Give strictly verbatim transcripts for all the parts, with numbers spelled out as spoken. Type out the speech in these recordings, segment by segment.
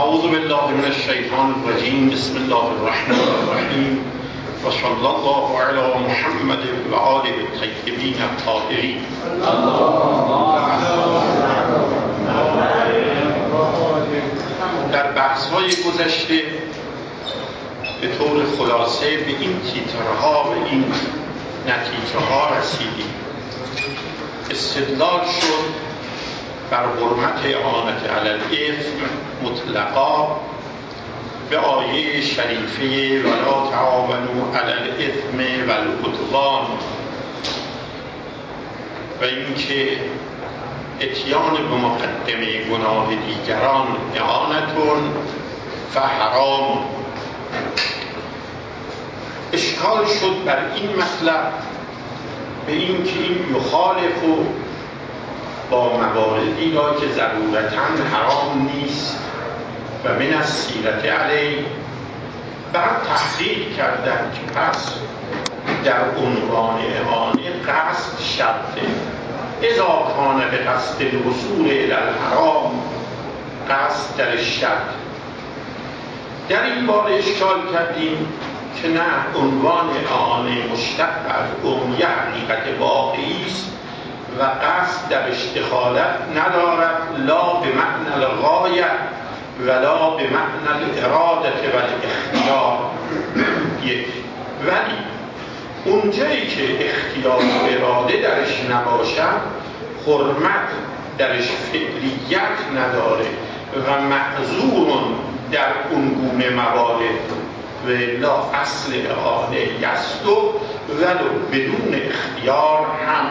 اعوذ بالله من الشیطان الرجیم. بسم الله الرحمن الرحیم و صلی الله علی محمد و آله الطیبین الطاهرین. در بحث‌های گذشته به طور خلاصه به این تیترها و این نتیجه ها رسیدیم. استدلال شد بر حرمت اعانت علی الاثم مطلقا به آیه شریفه ولا تعاونوا علی الاثم والعدوان و اینکه اتیان به مقدمه گناه دیگران اعانتون فحرام. اشکال شد بر این مطلب به اینکه این مخالف و با مواردی را که ضرورتاً حرام نیست و من از سیرت علیه. بعد تحقیق کردن که پس در عنوان اعانه قصد شرطه، اذا کان به قصد الوصول الی الحرام قصد در شرط. در این باره اشکال کردیم که نه، عنوان اعانه مشتق از عمومی حقیقت واقعی است و قصد درش دخالت ندارد، لا به معنی الغایه ولا به معنی الاراده و الاختیار. یک، ولی اونجایی که اختیار و اراده درش نباشد حرمت درش فعلیت نداره و معذور در اون گونه موارد و لا اصل اعانه یست و ولو بدون اختیار هم.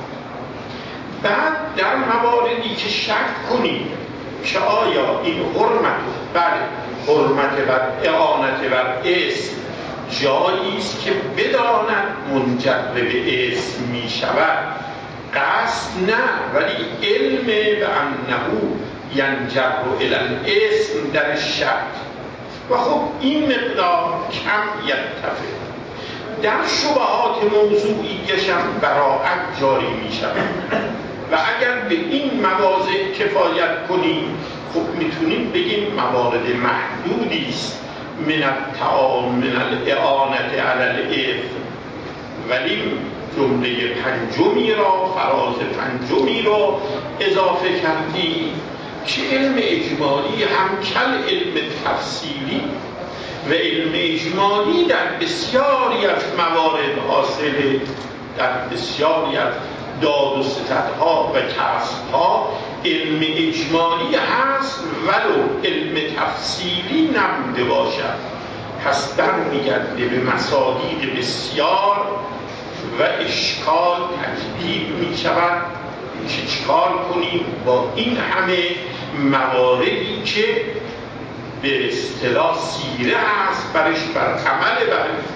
بعد در مواردی که شک کنیم که آیا این حرمت، بله حرمت و اعانت بر اسم جایی است که بداند منجر به اسم می شود، قصد نه ولی علم به انه ینجر الی الاسم در شرط. و خب این مقدار کم یتفق. در شبهات موضوعیش هم براعت جاری می شود و اگر به این مواضع کفایت کنیم خب میتونیم بگیم موارد محدودی است من التعامل من الاعانت علی الاثم، ولی جمله پنجمی را، فراز پنجمی را اضافه کردیم که علم اجمالی هم کل علم تفصیلی و علم اجمالی در بسیاری از موارد حاصله، در بسیاری از داد و ستدها و کسبها علم اجمالی هست ولو علم تفصیلی نبوده باشد. پس برمیگرده به مصادیق بسیار و اشکال تجدید می شود که چکار کنیم با این همه مواردی که به اصطلاح سیره هست برش بر عمل برش.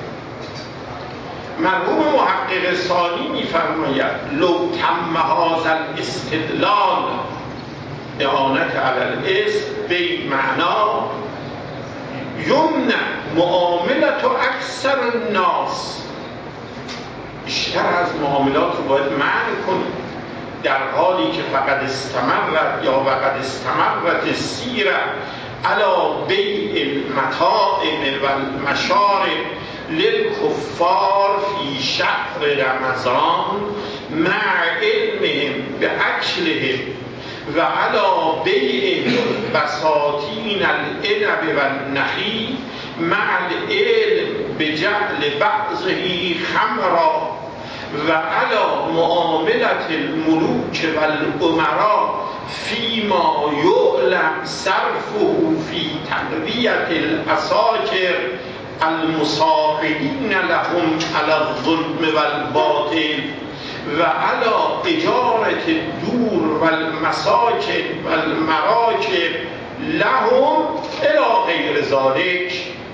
مرحوم محقق ثانی می‌فرماید لو تم هذا الاستدلال اعانت علی الاسم به معنا یمنع معاملت اکثر الناس، بیشتر از معاملات رو باید منع کنیم، در حالی که فقط استمرت یا فقط استمرت السیره علی بیع المطاعم و المشارب للکفار فی شهر رمضان مع علمهم باکلهم و علی بیع بساتین العنب و النخیل مع العلم بجعل بعضه خمرا و علی معاملت الملوک و الامراء فیما یعلم صرفه فی تقویت الاساکر المصاحبین لهم علی الظلم و الباطل و علی اجارت الدور و المساکن و المراکب لهم الی غیر ذلک.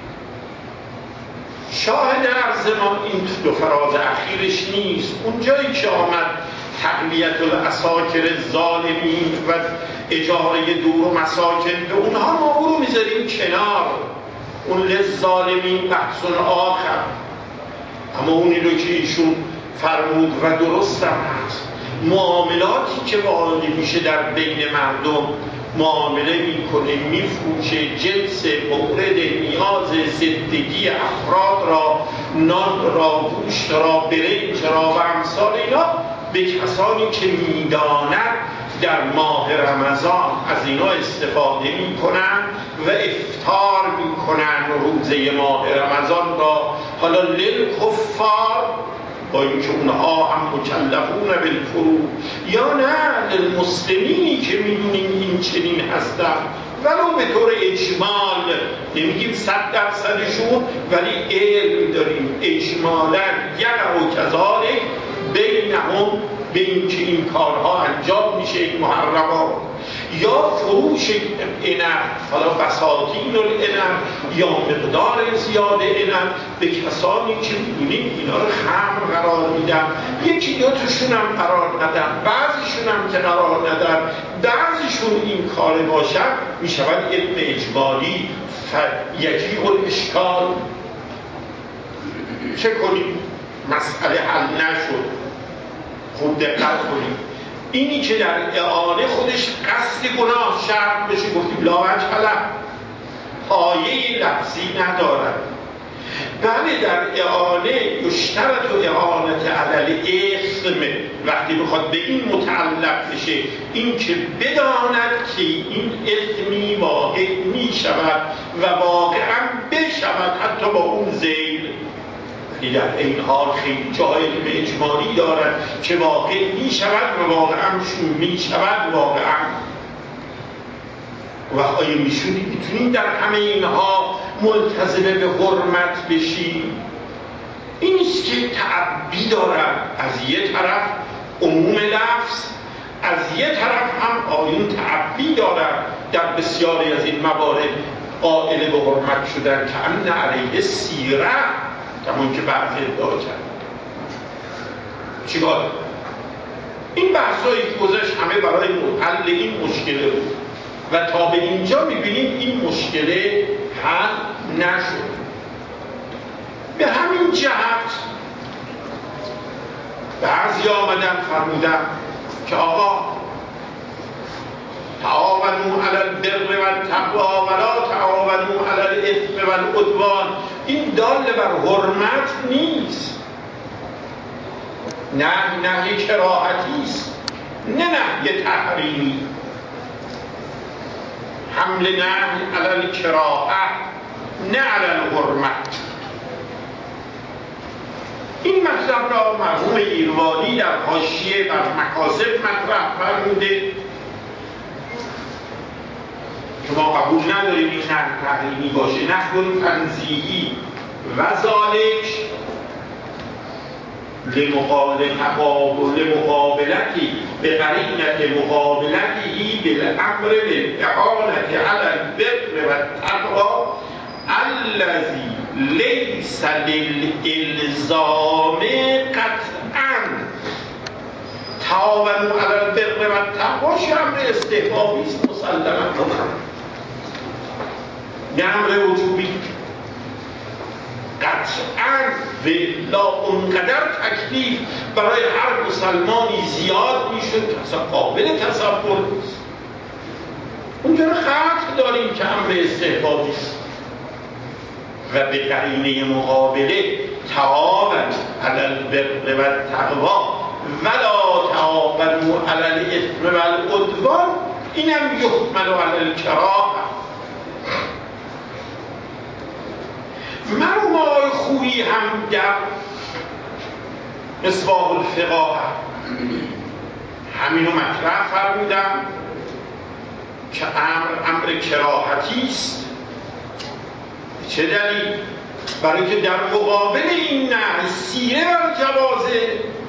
شاهد عرض ما این دو فراز اخیرش نیست. اونجایی که آمد تقویت الاساکر الظالمین و اجاره دور و مساکن، به اونها ما او رو میذاریم کنار، اون للظالمین بحث آخر. اما اونی رو که ایشون فرمود و درست هم هست، معاملاتی که واقع میشه در بین مردم معامله میکنه، میفروشه، جنس مورد نیاز زندگی افراد را، نان را، گوشت را، برنج را و امثال اینا به کسانی که میداند در ماه رمضان از اینا استفاده میکنن و افطار میکنن روزه ماه رمضان را. حالا للکفار، با اینکه اونها هم مکلفون بالفروض، یا نه للمسلمینی که میدونیم این چنین هستن، ولو به طور اجمال، نمیگیم صد درصدشون، ولی علم داریم اجمالا یقع و کذالک بینهم، به این که این کارها انجام میشه، این محرمات، یا فروش عنب، حالا بساطین العنب یا مقدار زیاد عنب به کسانی که می‌بینیم اینا رو خمر قرار میدن، یکی دو تاشون هم قرار ندن، بعضیشون هم که قرار ندن، بعضیشون این کار باشن، میشود علم اجمالی. یکی اون اشکال چه کنیم؟ مسئله حل نشد. خوب دقت کنیم، اینی که در اعانه خودش قصد گناه شرط بشه، گفتیم لا وجه له، پایه لفظی ندارد. بله در اعانه یشترط و اعانت علی اسم، وقتی بخواد به این متعلق بشه، این که بداند که این اسمی واقع می شود و واقعا بشود حتی با اون زیل. در این حال خیلی جای به اجمالی دارد که واقع می شود و واقعا می شود واقعا. و آیا می شودی میتونیم در همه اینها ملتزمه به حرمت بشیم؟ این است که تعبی دارد، از یه طرف عموم لفظ، از یه طرف هم آیون تعبی دارد در بسیاری از این موارد قائل به حرمت شدن، که امن علیه سیره، همون که بعضی ادعا کرد. چیکار؟ این بحثایی که گذشت همه برای حل این مشکله بود و تا به اینجا میبینیم این مشکله حل نشد. به همین جهت بعضی آمدن فرمودن که آقا تعاونوا علی البر و التقوی ولا تعاونوا علی الاثم و العدوان. این دال بر حرمت نیست، نه نهی کراهتی است، نه نهی تحریمی. حمل نهی علی الکراهه نه علی الحرمت. این مطلب را مرحوم ایروانی در حاشیه بر مکاسب مطرح فرموده که ما قبول نداریم این نهی تحریمی باشه، نهی تنزیهی و ذالک لمقابلتی به قرینت مقابلتی بالامر بالاعانة علی البر و التقوی الذی لیس للالزام قطعا. تعاونوا علی البر و التقوی امر استحبابی است مسلما، نه امر وجوبی. قطعا ولا اونقدر تکلیف برای هر مسلمانی زیاد میشد که اصلا قابل تصور نیست. اونجا خط داریم که امر استحبابی است و به قرینه مقابله تعاون علی البر و التقوی ولا تعاونوا علی الاثم و العدوان، اینم یحمل علی الکراهه. مرحوم آقای خویی هم در مصباح الفقاهه همینو مطرح فرمودن که امر امر کراهتی است. چه دلیل؟ برای که در مقابل این نهی سیره بر جوازه،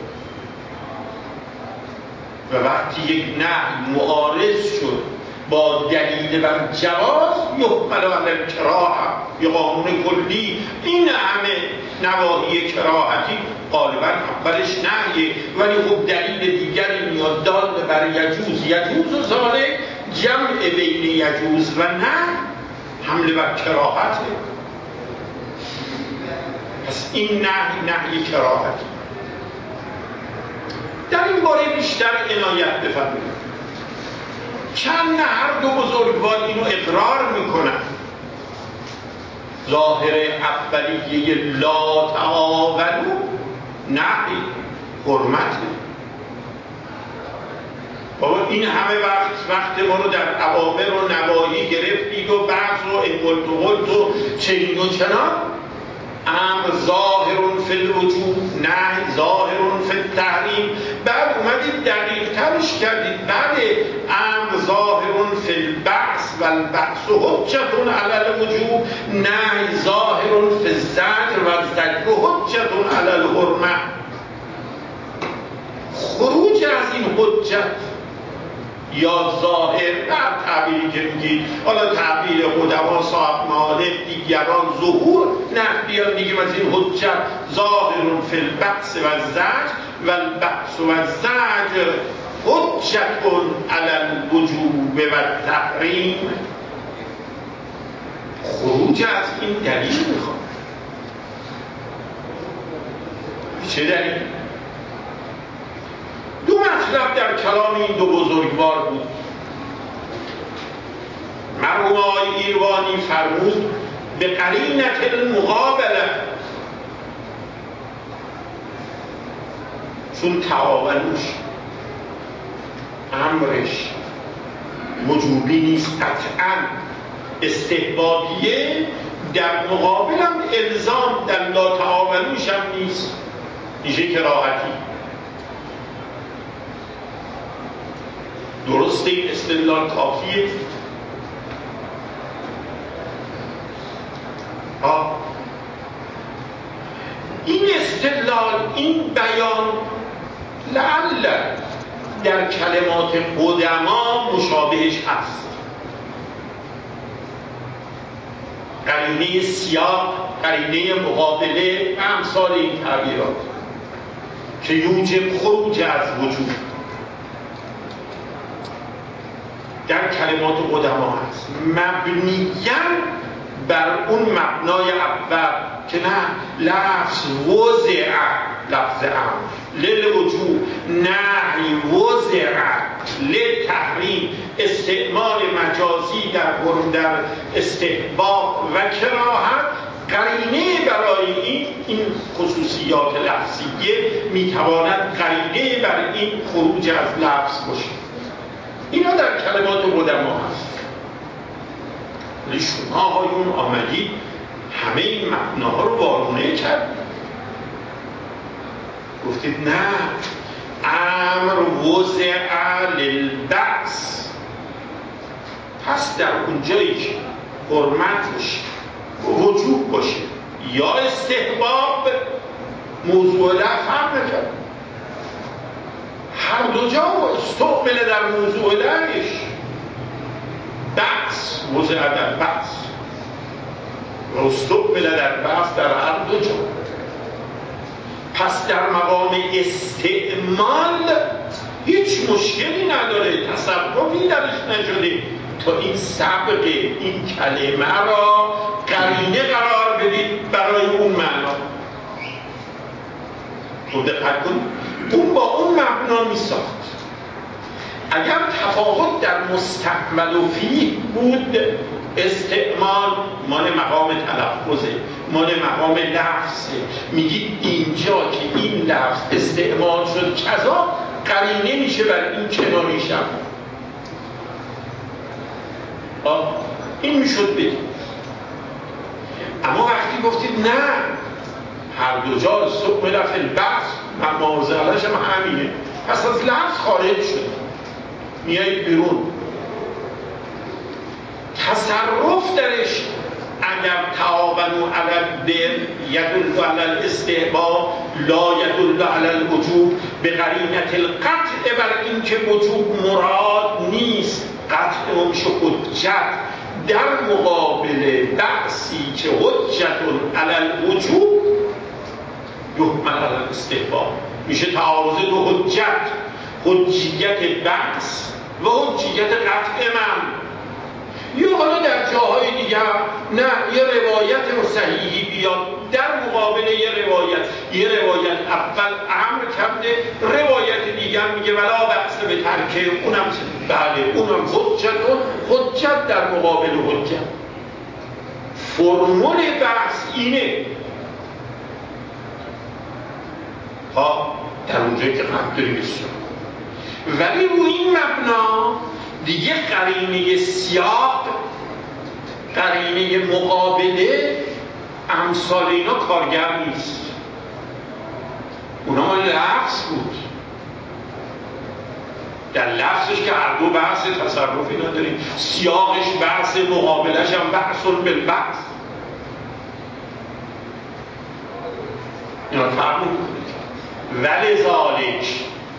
و وقتی یک نهی معارض شد با دلیل بر جواز، یحمل علی الکراهه، یه قانون کلی. این همه نواهی کراهتی غالبا اولش نهیه، ولی خب دلیل دیگری میاد دال بر یجوز، یجوز و ذالک جمع بین یجوز و نه حمله بر کراهته. پس این نهی نهی کراهتی. در این باره بیشتر عنایت بفرمایید. چند نه هر هر دو بزرگوار اینو اقرار میکنن. ظاهر اولیه لا تعاونوا نهی حرمته. بابا این همه وقت وقت ما رو در اوامر و نواهی گرفتید و بحث و انقلت و قلت و چنین و چنان. امر ظاهر فی الوجوب، نهی ظاهر فی التحریم. بعد اومدید دقیق ترش کردید. بعد امر ظاهر فی البعث و البعث حجة علی الوجوب، نهی ظاهر فی الزجر و الزجر حجة علی الحرمة. خروج از این حجت یا ظاهر در تعبیری که میگید، حالا تعبیر قدما صاحب معالم دیگران ظهور، نه بیان میگیم از این حجت ظاهر فی البعث و الزجر و البعث و الزجر حجت علی الوجوب و التحریم. خروج از این دلیل میخواد. چه دلیل؟ دو مطلب در کلام این دو بزرگوار بود. مرحوم آقای ایروانی فرمود به قرینت المقابله، چون تعاونوش امرش وجوبی نیست قطعا استحبابیه، در مقابلم الزام در لا تعاونوش هم نیست، میشه کراهتی. درسته این استدلال کافیه؟ آه. این استدلال، این بیان لعل در کلمات قدما مشابهش هست. قرینه سیاق، قرینه مقابله و امثال این تعبیرات که یوجب خروج از وجود در کلمات قدما هست، مبنیاً بر اون مبنای اول که نه لفظ وضع، لفظ امر للوجوب، نهی وضع للتحریم، استعمال مجازی در در استحباب و کراهت. قرینه برای این این خصوصیات لفظیه میتواند قرینه بر این خروج از لفظ باشه. اینا در کلمات قدما هست. ولی شما آقایون آمدید همه این مبناها رو وارونه کردید، گفتید نه، امر وضع للبعث، پس در اونجایی که حرمت باشه، وجوب باشه یا استحباب، موضوع لفظ هم نکرد. هر دو جا استعمل در موضوع لفظ، بحث وضع در بحث و استعمل در بحث در هر دو جا. پس در مقام استعمال هیچ مشکلی نداره، تصرفی درش نشده تا این سبق این کلمه را قرینه قرار بدید برای اون معنا. خود دقت کنید، اون با اون مبنا می ساخت. اگر تفاوت در مستعمل و فیه بود، استعمال مال مقام تلفظه، مال مقام لفظه، میگید اینجا که این لفظ استعمال شد کذا، قرینه میشه بر این کناریش هم. این میشد بگید. اما وقتی گفتید نه، هر دو جا استعمال فی البحث، معاذالش هم همینه، پس از لفظ خارج شد، میایید بیرون. تصرف درش اگر تعاونوا علی البر یدل علی الاستحباب لا یدل علی الوجوب، به قرینت القطع بر این که وجوب مراد نیست، قطع میشه حجت در مقابل بحثی که حجت علی الوجوب یحمل علی الاستحباب، میشه تعارض دو حجت، حجیت بحث و حجیت قطع من. یا حالا در جاهای دیگر نه یه روایت صحیحی بیاد در مقابل یه روایت، یه روایت اول امر کرده، روایت دیگر میگه ولا بحث به ترکه، اونم بله اونم حجت، حجت در مقابل حجت. فرمول بحث اینه ها در اونجایی که قبل داریم بسیار، ولی روی این مبنا دیگه قرینه سیاق، قرینه مقابله امثال اینا کارگر نیست. اونا لفظ بود، در لفظش که هر دو بحث تصرفی نداریم، سیاقش بحث، مقابلش هم بحث بالبحث. اینا فرق میکنه. ولذالک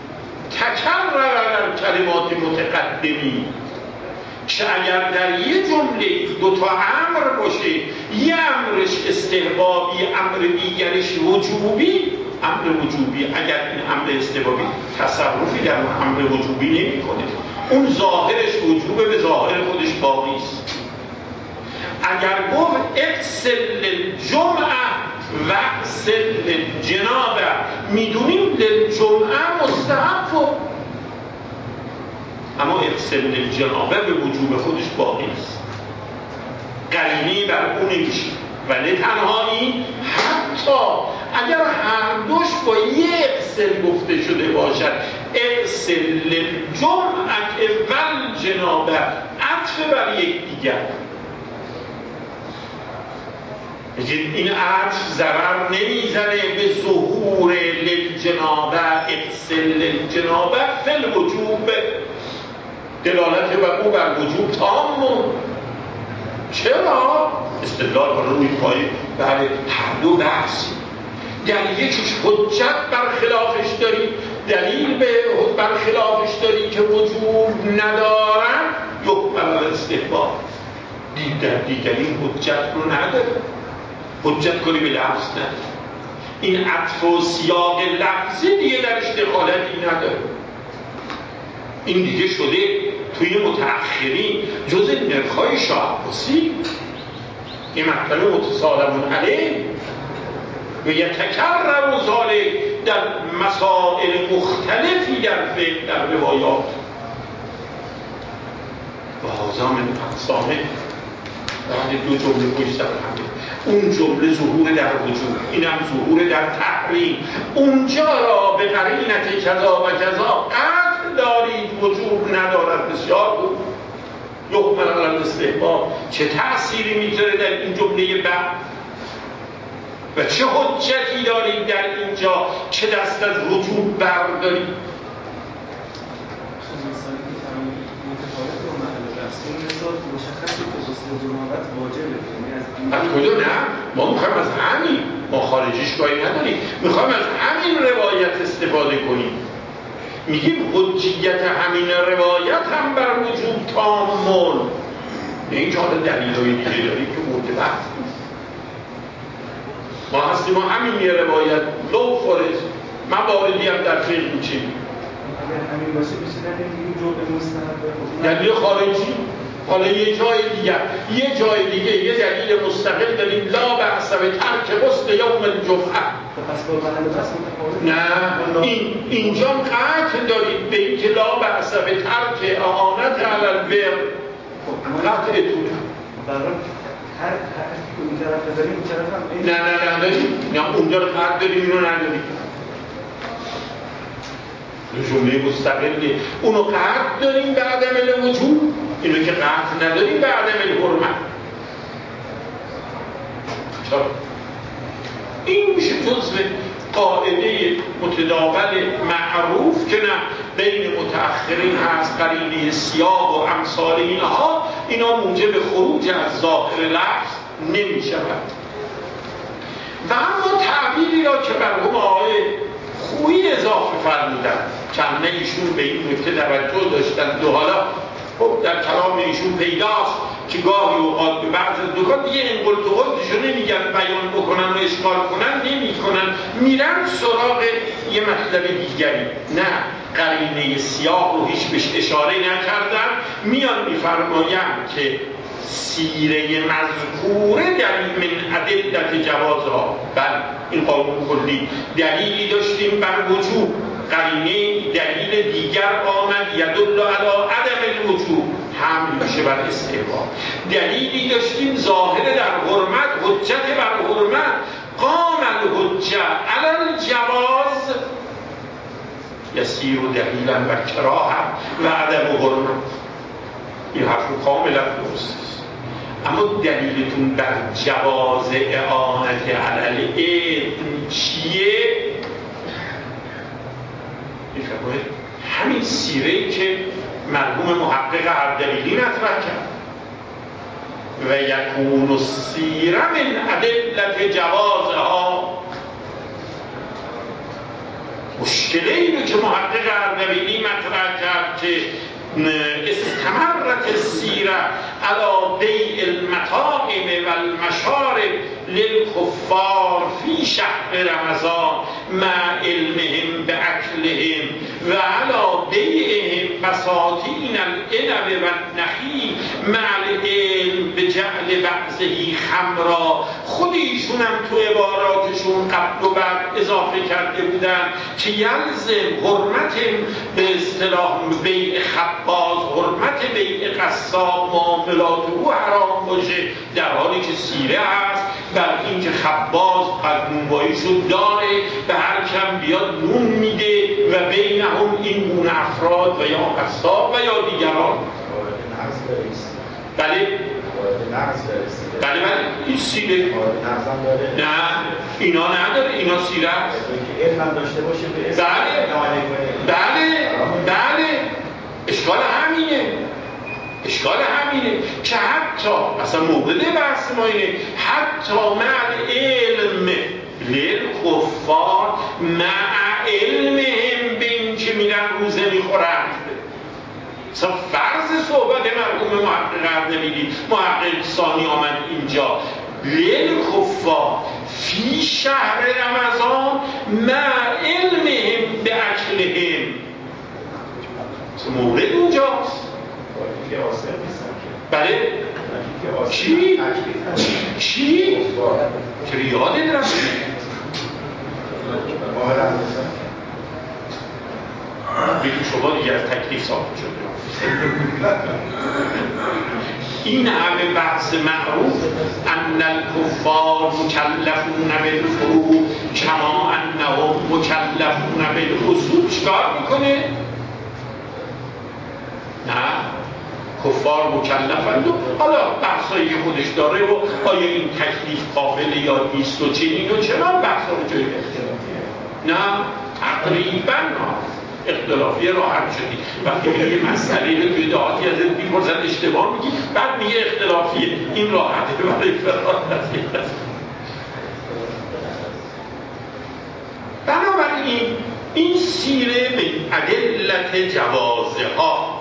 تکرر در کلمات متقدمی که اگر در یه جمله دوتا امر باشه، یه امرش استحبابی، امر دیگرش وجوبی، امر وجوبی اگر این امر استحبابی تصرفی در امر وجوبی نمی کنه، اون ظاهرش وجوبه، به ظاهر خودش باقی است. اگر گفت اغسل للجمعه و اغسل للجنابه، میدونیم للجمعه مستحب، اما اغسل للجنابه به وجوب خودش باقی است، قرینه بر اون نمیشه. ولی تنهایی حتی اگر هر دوش با یه اغسل گفته شده باشد، اغسل للجمعه والجنابه، عطف بر یک دیگر، این عطف ضرر نمیزنه به ظهور للجنابه، اغسل للجنابه فی الوجوب، دلالت بر او بر وجوب تام. چرا؟ استدلال بر روی پای بله هر دو بحث، در یکیش حجت برخلافش داری، دلیل به برخلافش داری که وجوب ندارن، یحمل الاستحباب، در دیگری حجت رو نداره، حجت کنی به لفظ نداره. این عطف و سیاق لفظی دیگه درش دخالتی نداره. این دیگه شده توی متأخرین جز نرخ‌های شاه عباسی، این مطلب متصالمون علیه و یتکرر ذالک در مسائل مختلفی در فقه، در روایات. و هذا من اقسامه، بعد دو جمله پشت سر هم، اون جمله ظهور در وجود، اینم ظهور در تحریم. اونجا را به قرینت کذا و کذا قطع دارید وجوب ندارد، بسیار بود، یحمل علی الاستحباب. چه تأثیری میذاره در این جمله بعد و چه حجتی دارید در اینجا که دست از وجوب بردارید؟ از کجا؟ نه، ما میخوایم از همین، ما خارجیش کاری نداریم، میخوایم از همین روایت استفاده کنیم. میگیم حجیت همین روایت هم بر وجوب تامل، این که حالا دلیل‌های دیگه داریم که مورد بحث نیست. ما هستیم ما همین یه روایت لو فرض مواردی هم در فقه میچینیم. اگر همین باشه بشه نمیگیم جمله مستحبه، یعنی خارجی. حالا یه جای دیگه یه جای دیگه یه دلیل مستقل داریم، لا بأس بترک غسل یوم الجمعه. پس با محل بحث متفاوته. نه، این اینجا قطع دارید به اینکه لا بأس بترک اعانت علی البر، قطعتونه. برای هر حرفی که اون طرف نداریم اون طرف هم نه نه نه داریم، نه اونجا رو قطع داریم، اینو نداریم. جمله مستقله، اونو قطع داریم به عدم الوجوب، اینو که قطع نداریم به عدم الحرمت. چرا؟ این میشه جزء قاعده متداول معروف که نه بین متأخرین هست، قرینه سیاق و امثال اینها، اینا موجب خروج از ظاهر لفظ نمی شود. و اما تعبیری را که مرحوم آقای خویی اضافه فرمودن، چند ایشون به این نکته توجه داشتن و حالا خب در کلام ایشون پیداست که گاهی اوقات به بعض از دوکات دیگه انقل تو خودشو نمیگن بیان بکنن و اشکال کنن، نمی کنن، میرن سراغ یه مطلب دیگری. نه، قرینه سیاق رو هیچ بهش اشاره نکردن، میان میفرمایم که سیره مذکوره دلیل من ادلت جوازها. بله این قانون کلی دلیلی داشتیم بر وجوب، قرینه دلیل دیگر آمد یدل علی عدم الوجوب، حمل میشه بر استحباب. دلیلی داشتیم ظاهر در حرمت، حجت بر حرمت، قام الحجه علی الجواز یسیر دلیلا بر کراهه و عدم حرمت. این حرف کاملا درست. اما دلیلتون بر جواز اعانت علی العلم چیه؟ میفرمایید همین سیره‌ای که مرحوم محقق اردبیلی مطرح کرد و یکون السیره من ادلت جوازها. مشکله اینو که محقق اردبیلی مطرح کرد که استمرت السیره علی بیع المطاعم و المشارب للکفار فی شهر رمضان مع علمهم باکلهم و علی بیعهم بساطین العنب و النخیل مع العلم بجعل بعضه خمرا. خود ایشون هم تو عباراتشون قبل و بعد اضافه کرده بودن که یلزم حرمت به اصطلاح بیع خباز، حرمت بیع قصاب، معاملات او حرام باشه، در حالی که سیره هست بر اینکه خباز قدنونباییشو داره، به هر کم بیاد نون میده و بینهم این گونه افراد و یا قصاب و یا دیگران. بله بله بله این سیره نه اینا نداره، اینا سیره است. بله بله بله اشکال همینه، اشکال همینه که حتی اصلا مورد بحث ما اینه حتی مع علم للکفار مع علمهم به این که میرن روزه میخورند. اصلا فرض صحبت مرحوم محقق اردبیلی، محقق ثانی آمد اینجا للکفار فی شهر رمضان مع علمهم به اکلهم. مورد اونجاست. بله چی؟ چی؟ چرا یادت رفت؟ بگیم شما دیگه از تکلیف ساخته شده. این همه بحث معروف ان الکفار مکلفون بالفروع کما انهم مکلفون بالاصول چیکار میکنه؟ نه کفار مکلفند و حالا بحثایی که خودش داره و آیا این تکلیف قابل یا نیست و چنین و چنان بحثا رو جای اختلافیه. نه تقریبا اختلافی راحت شدی وقتی میگه یه مسئله رو توی دعاتی ازت میپرسن اشتباه میگی بعد میگه اختلافیه، این راحته برای فرات. بنابراین این سیره من ادلت جوازه ها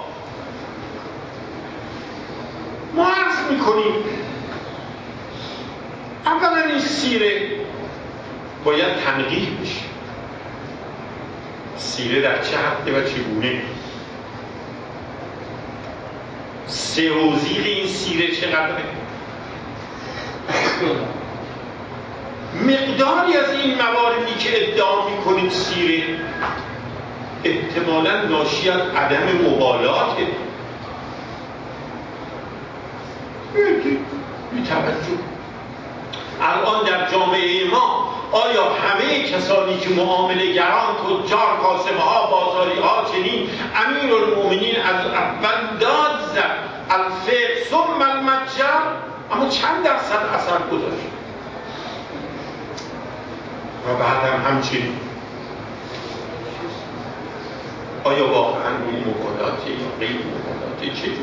ما عرض میکنیم اولا این سیره باید تنقیح بشه. سیره در چه حده و چگونه، سه‌وزیق این سیره چقدره، مقداری از این مواردی که ادعا میکنید سیره احتمالاً ناشی از عدم مبالاته. بی توجه الان در جامعه ما آیا همه کسانی که معامله گران، تجار، کاسبه ها، بازاری ها چنین امیرالمومنین از اول داد زد الفقه ثم المتجر، اما چند درصد اثر گذاشت و بعد هم همچنین آیا واقعا این مبالاته یا غیر مبالاته چجوری؟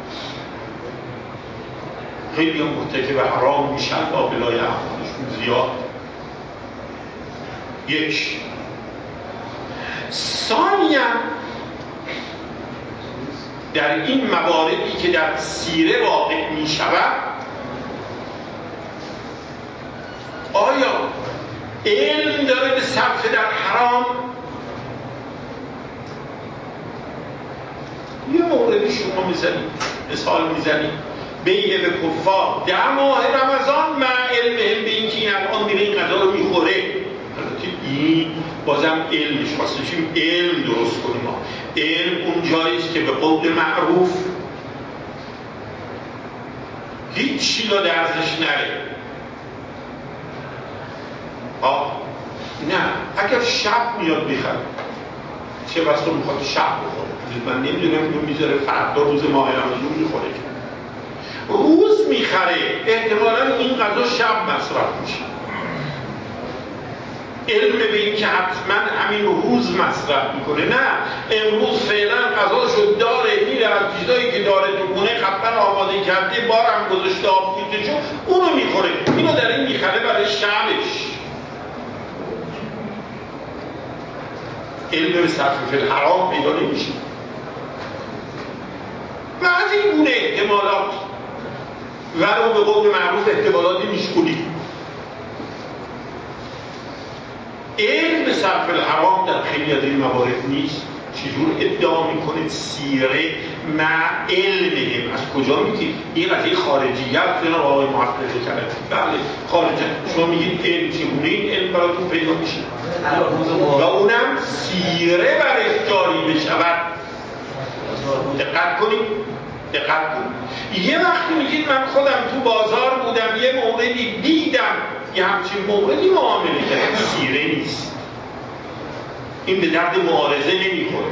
خیلی هم مرتکب حرام میشن و بلای اعمالشون زیاد. یک ثانیاً در این مواردی که در سیره واقع می شود آیا علم داره به صرف در حرام؟ یه موردی شما میزنید مثال میزنید بیع به کفار در ماه رمضان مع علمهم به اینکه این الان میره این غذا رو میخوره. البته این بازم علمش خواسته چیم علم درست کنیم. ما علم اون جاییست که به قول معروف هیچی را درزش نره. آه نه اگر شب میاد میخره چه بسته میخواد شب بخوره، من نمیدونم اینو میذاره فردا روز ماه رمضان میخوره. روز میخره احتمالا این غذا شب مصرف میشه. علم به این که حتما همین روز مصرف میکنه، نه امروز فعلا غذاشو داره میره از چیزایی که داره تو خونه قبلا آماده کرده بارم گذاشته آب میده چون اونو میخوره. اینو در این میخره برای شبش. علم به صرف فی الحرام پیدا نمیشه و از این گونه احتمالات ولو به قول معروف احتمالاتی میشکولی. علم به صرف الحرام در خیلی از این موارد نیست. چجور ادعا میکنه سیره مع علمهم؟ از کجا میگید؟ این قضیه خارجیت جناب آقای محقق کرده. بله خارجیت. شما میگید علم چگونه این علم براتون پیدا میشه و اونم سیره برش جاری بشود. دقت کنید دقت کنید. یه وقتی میگید من خودم تو بازار بودم یه موردی دیدم یه همچین موردی معامله کرد، سیره نیست. این به درد معارضه نمیخوره.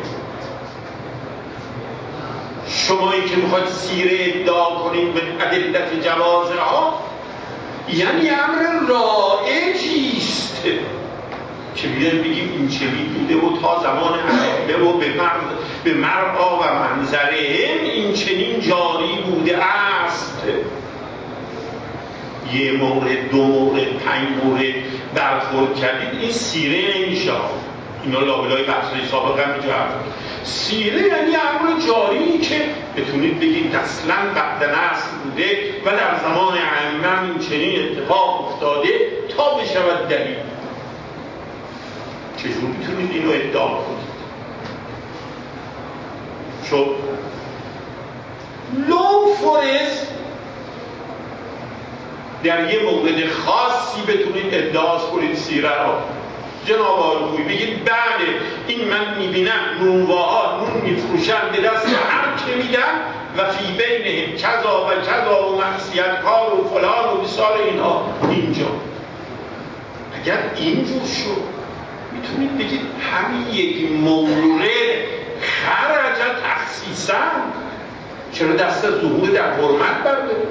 شما این که میخواد سیره ادعا کنید به ادلت جوازها یعنی امر رایجیست که بیان بگیم این چه میدیده و تا زمان ائمه و به مرد به مرعا و منظرهم این چنین جاری بوده است. یه مورد دو مورد پنج مورد برخورد کردید این سیره نمیشه. اینا لابلای بحثای سابقا میجا سیره یعنی امر جاری که بتونید بگید اصلا بعد نسل بوده و در زمان ائمه این چنین اتفاق افتاده تا بشود دلیل. چجور میتونید اینو ادعا کنید؟ شو لو فرض در یه مورد خاصی بتونید ادعا کنید سیره را جناب آقای بگید بله این من میبینم نونواها نون میفروشن به دست هر که میدن و فی بینهم کذا و کذا و معصیت کار و فلان و بسار اینها اینجا. اگر اینجور شد میتونید بگید همین یک مورد خرج تخصیصا چرا دست از ظهور در حرمت برداره؟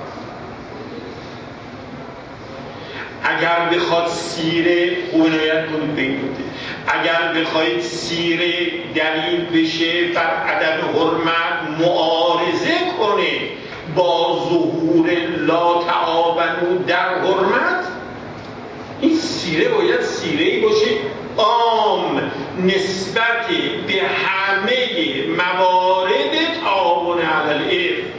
اگر بخواد سیره خوب عنایت کنید به این نکته، اگر بخواید سیره دلیل بشه بر عدم حرمت معارضه کنه با ظهور لا تعاونوا در حرمت، این سیره باید سیره‌ای باشه عام نسبت به همه موارد تعاون علی الاثم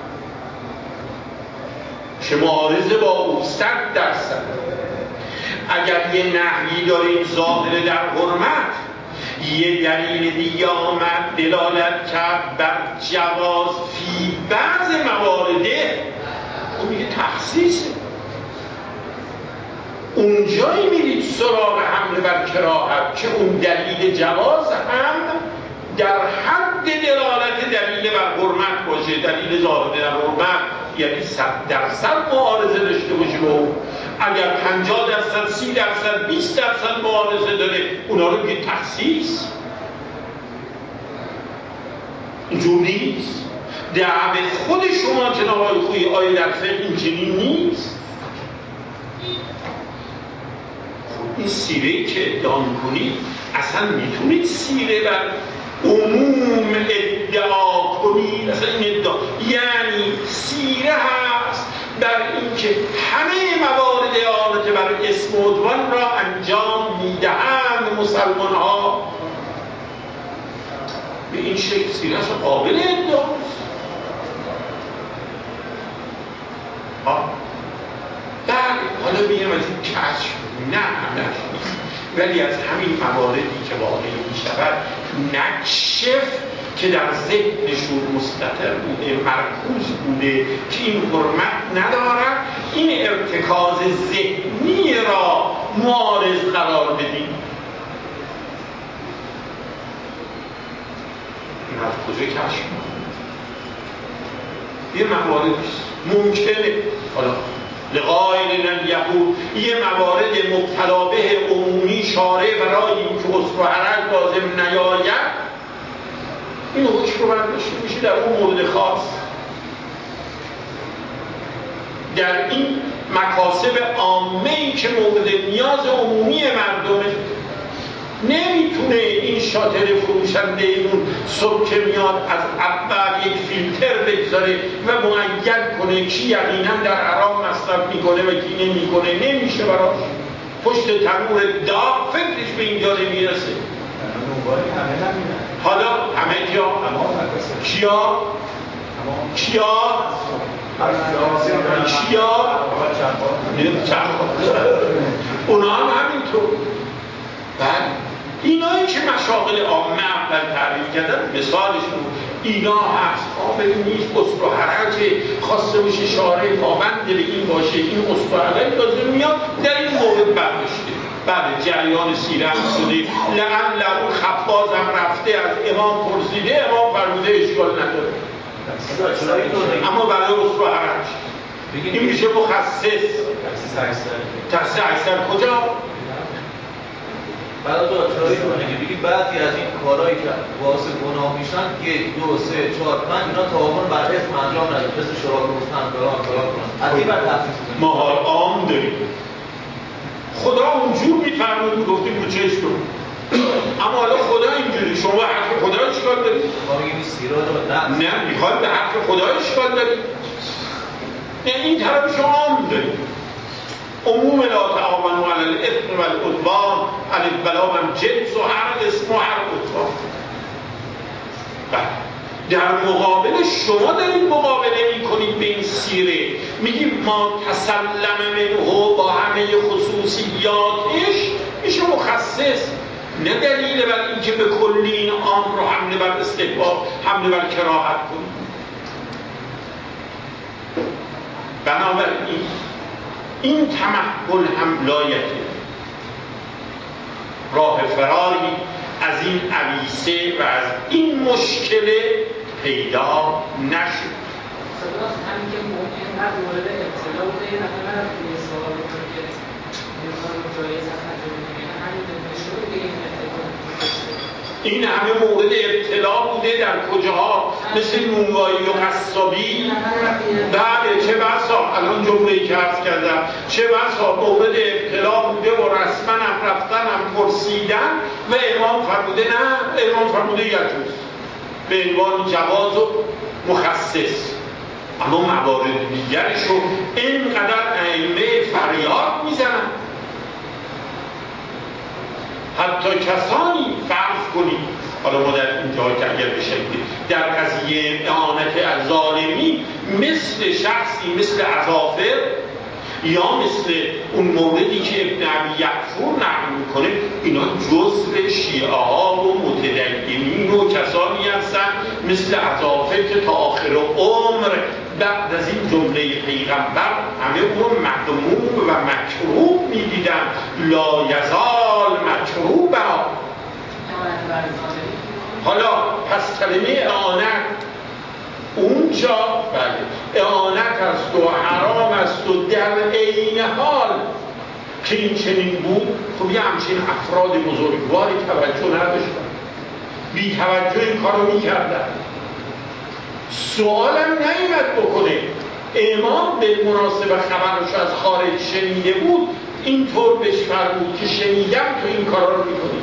چه معارضه با او صد درصد. اگر یه نهی داریم ظاهر در حرمت یه دلیل دیگه آمد دلالت کرد بر جواز فی بعض موارده اون میگه تخصیصه. اونجایی میرید سراغ حمله بر کراهت که اون دلیل جواز هم در حد دلالت دلیل بر حرمت باشه. دلیل ظاهر در حرمت یعنی صد درصد معارضه داشته باشه با اون. اگر پنجاه درصد سی درصد بیست درصد معارضه داره اونا رو میگه تخصیص. اینجور نیست. دعوت خود شما جناب آقای خویی آیه در فقه این چنین نیست. این سیره‌ای که ادعا می‌کنید اصلا میتونید سیره بر عموم ادعا کنید. اصلا این ادعا یعنی سیره هست در اینکه همه موارد اعانت بر اسم و عدوان را انجام میدهند مسلمان ها. به این شکل سیره اصلا قابل ادعاست. ها بله حالا میگم از این کشف نه همش نیست ولی از همین مواردی که واقعی می شود نکشف که در ذهنشون مستقر بوده، مرکوز بوده که این حرمت ندارد، این ارتکاز ذهنی را معارض قرار بدیم. این از کجا کشف یه مواردی ممکنه حالا لغایل الیهود یه موارد مبتلا به عمومی شارع برای اینکه اصل و حرج لازم نیاید این حکم رو برداشته میشه در اون مورد خاص. در این مکاسب عامه‌ای که مورد نیاز عمومی مردمه نمیتونه این شاتر فروشنده ایمون صبح که میاد از اول یک فیلتر بگذاره و معین کنه کی یقینا در حرام مصرف میکنه و کی نمیکنه. نمیشه براش. پشت تنور داغ فکرش به اینجا نمیرسه. حالا همه کیا؟ کیا؟ کیا؟ کیا؟ اونا هم همینطور. بله اینایی که مشاغل عامه اول تعریف کردن مثالشون اینا هست. قابل نیست اصل و حرج خواسته باشه شارع پابند به این باشه این اصل و حرج لازم میاد در این مورد برداشته. بله جریان سیره هم شده لعل اون خباز هم رفته از امام پرسیده امام فرموده اشکال نداره اما برای اصل و حرج این میشه مخصص. تخصیص اکثر کجا؟ بعد دو چرایی کنه که بگید بعضی از این کارهایی که باعث گناه میشن یک دو سه چهار پنج اینا توافن بر اسم انجام نداره مثل شراب روستن فلان فلان کنن از این بعد تخصیص کنیم. ما عام داریم خدا اونجور میفرمود گفتیم رو چشم کنیم اما حالا خدا اینجوری شما به حرف خدا اشکال دارید؟ ما میگیم این سیراد رو نه نه میخوایم به حرف خدا اشکال دارید؟ نه این طرفش عام داریم. عموم لا تعاونوا علی الاثم والعدوان الف بلام هم جنس و هر اسم و هر عدوان. در مقابل شما دارید مقابله میکنید به این سیره میگیم ما تسلم منه با همه خصوصیاتش میشه مخصص. نه دلیل بر اینکه به کلی این امر رو حمله بر استحباب حمله بر کراهت کنید. بنابراین این تمحل هم لایته راه فراری از این عویسه و از این مشکل پیدا نشد. سپاس همین که اینقدر مورد ابتلا بوده یه نفر توی سوال بکنه که امکان جایز هست انجام بدیم همین نشون دیگه این ابتلا این همه مورد ابتلا بوده در کجاها مثل نونوایی و قصابی. بله چه بسا الان جمله‌ای که عرض کردم چه بسا مورد ابتلا بوده و رسما هم رفتن هم پرسیدن و امام فرموده نه امام فرموده یجوز به عنوان جواز و مخصص. اما موارد دیگرش رو اینقدر ائمه فریاد میزنن حتی کسانی فرض کنید حالا ما در اینجا که اگر بشه در قضیه اعانت الظالمی مثل شخصی مثل عزافر یا مثل اون موردی که ابن ابی یعفور نقل میکنه اینا جزء شیعه ها و متدینین و کسانی هستن مثل عزافر که تا آخر عمر بعد از این جمله پیغمبر همه اون مذموم و مکروه میدیدن لا یزال مکروبا. حالا پس کلمه اعانت اونجا بله اعانت است و حرام است و در عین حال که این چنین بود خب یه همچین افراد بزرگواری توجه نداشتن بی توجه این کارو میکردن. سوالم نیامد بکنه امام به مناسبه خبرش از خارج شنیده بود اینطور بهش فرمود که شنیدم تو این کارا رو میکنی.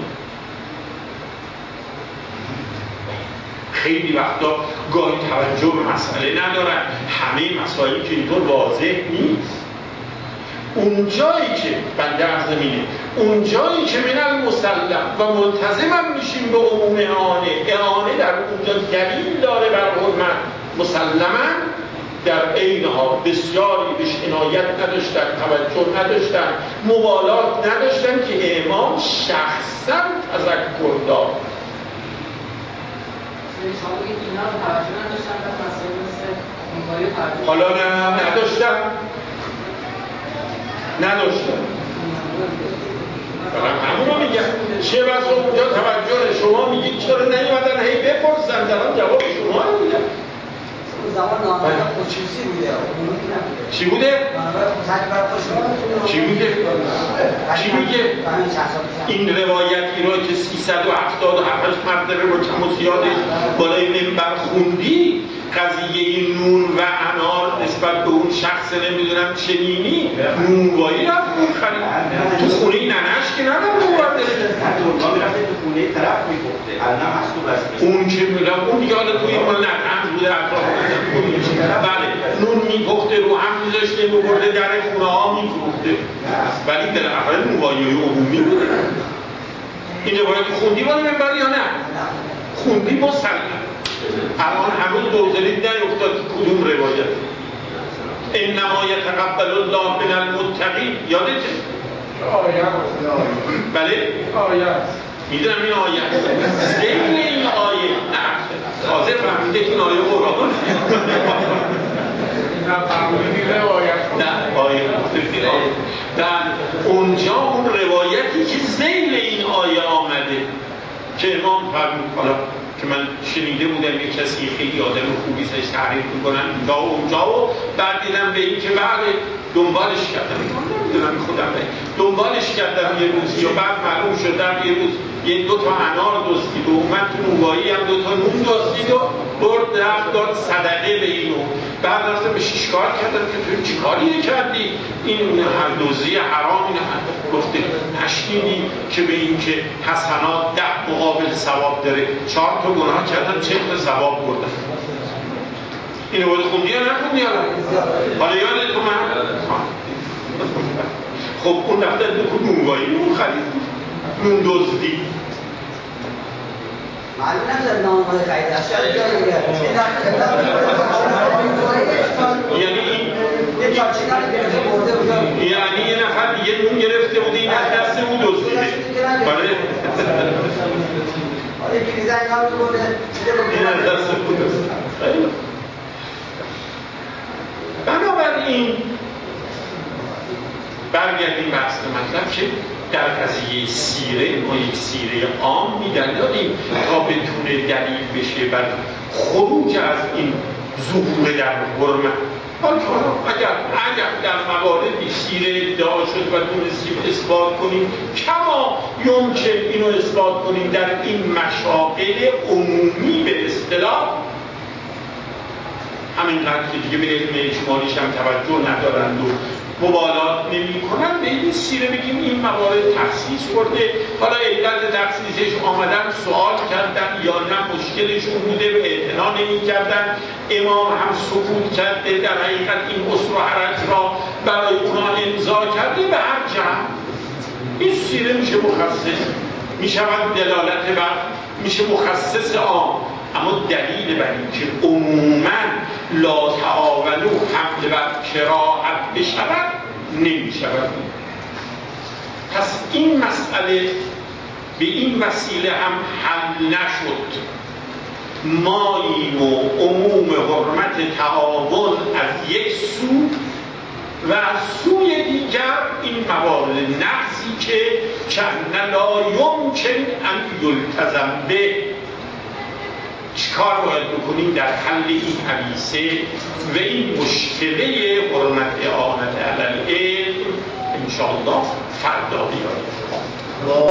خیلی وقتا گاهی توجه به مسئله ندارن همه مسائلی که اینطور واضح نیست. اونجایی که بنده عرض می‌کنه اونجایی که من المسلم و ملتزمم میشیم به عموم اعانه اعانه در اونجا دلیل داره بر حرمت مسلما در عین حال بسیاری بهش عنایت نداشتن توجه نداشتن مبالات نداشتن که امام شخصا تذکر داد. شما بگید اینا رو توجه نداشتن و مسائل مثل اونوایی توجه حالا نه نداشتن نداشتن فقط همون رو میگم چه بس اونجا توجه شما میگید چرا نیومدن هی بپرسن دارم جواب شما رو میگم زمان نامه خصوصی بوده چی بوده؟ چی میگه؟ چی میگه؟ این روایتی را که سیصد و هفتاد و هفت مرتبه با کم و زیادش بالای منبر خوندی قضیه نون و انار نسبت به اون شخص نمیدونم چنینی نونوایی رفت اون خرید تو خونه ننش که ندارم نونوار داره تو خونه طرف میگفته الان هست تو بسته اون که میگم اون دیگه حالا توی مال نرم بوده اطراف بله نون میپخته رو هم میذاشته ببرده در خونه ها میفروخته ولی در اول نونوایی عمومی بوده این روایت خوندی بالا منبر یا نه؟ خوندی مسلم الان هنوز دوزلید نیفتاد کدوم روایت انما یتقبل الله من المتقین یادته؟ آیه بله؟ آیه میدونم این آیه ذکر این آیه نه تازه فهمیده که این آیه قرآن نه فهمیدی روایت نه آیه در اونجا اون روایتی که ذیل این آیه آمده که امام فرمود حالا که من شنیده بودم یک کسی خیلی آدم خوبی سش تعریف میکنن اینجا و اونجا و بعد دیدم به این که بعد دنبالش کردم نمیدونم خودم دنبالش کردم یه روزی و بعد معلوم شدم یه روز یه دو تا انار دزدید و اومد تو نونوایی هم دو تا نون دزدید و برد رفت داد صدقه به اینو بعد رفتم به شیشکار کردم که تو چی کاری کردی این هر دزدی حرام این گفته نشنیدی که به این که حسنات ده مقابل ثواب داره چهار تا گناه کردن چه تا ثواب بردن اینو باید خوندی یا نخوندی حالا یادت تو من خب اون رفتن تو نونوایی نون خرید نون دزدی معلوم نداره نامه خرید است یعنی یعنی یه نفر دیگه نون گرفته بوده این از دست اون دزدیده بله این از دست اون دزدیده بنابراین برگردیم بحث مطلب که در قضیه سیره ما یک سیره عام می‌دانیم تا بتونه دلیل بشه بر خروج از این ظهور در حرمت. اگر اگر در مواردی سیره ادعا شد و تونستیم اثبات کنیم کما یمکن اینو اثبات کنیم در این مشاغل عمومی به اصطلاح همینقدر که دیگه به علم اجمالیش هم توجه ندارند و مبالات نمی کنن به این سیره بگیم این موارد تخصیص کرده حالا علت تخصیصش آمدن سوال کردن یا نه مشکلشون بوده و اعتنا نمی کردن امام هم سکوت کرده در حقیقت این اسر و حرج را برای اونا امضا کرده به هر جهت این سیره میشه مخصص می شود دلالت بر میشه مخصص عام اما دلیل بر این که عموما لا تعاونوا حمل و کراهت بشود نمی شود. پس این مسئله به این وسیله هم حل نشد ماییم و عموم حرمت تعاون از یک سو و از سوی دیگر این موارد نقضی که کأن لا یمکن ان یلتزم به چیکار باید بکنیم در حل این حدیثه و این مشکله حرمت اعانت علی العلم انشاءالله فردا بیاریم.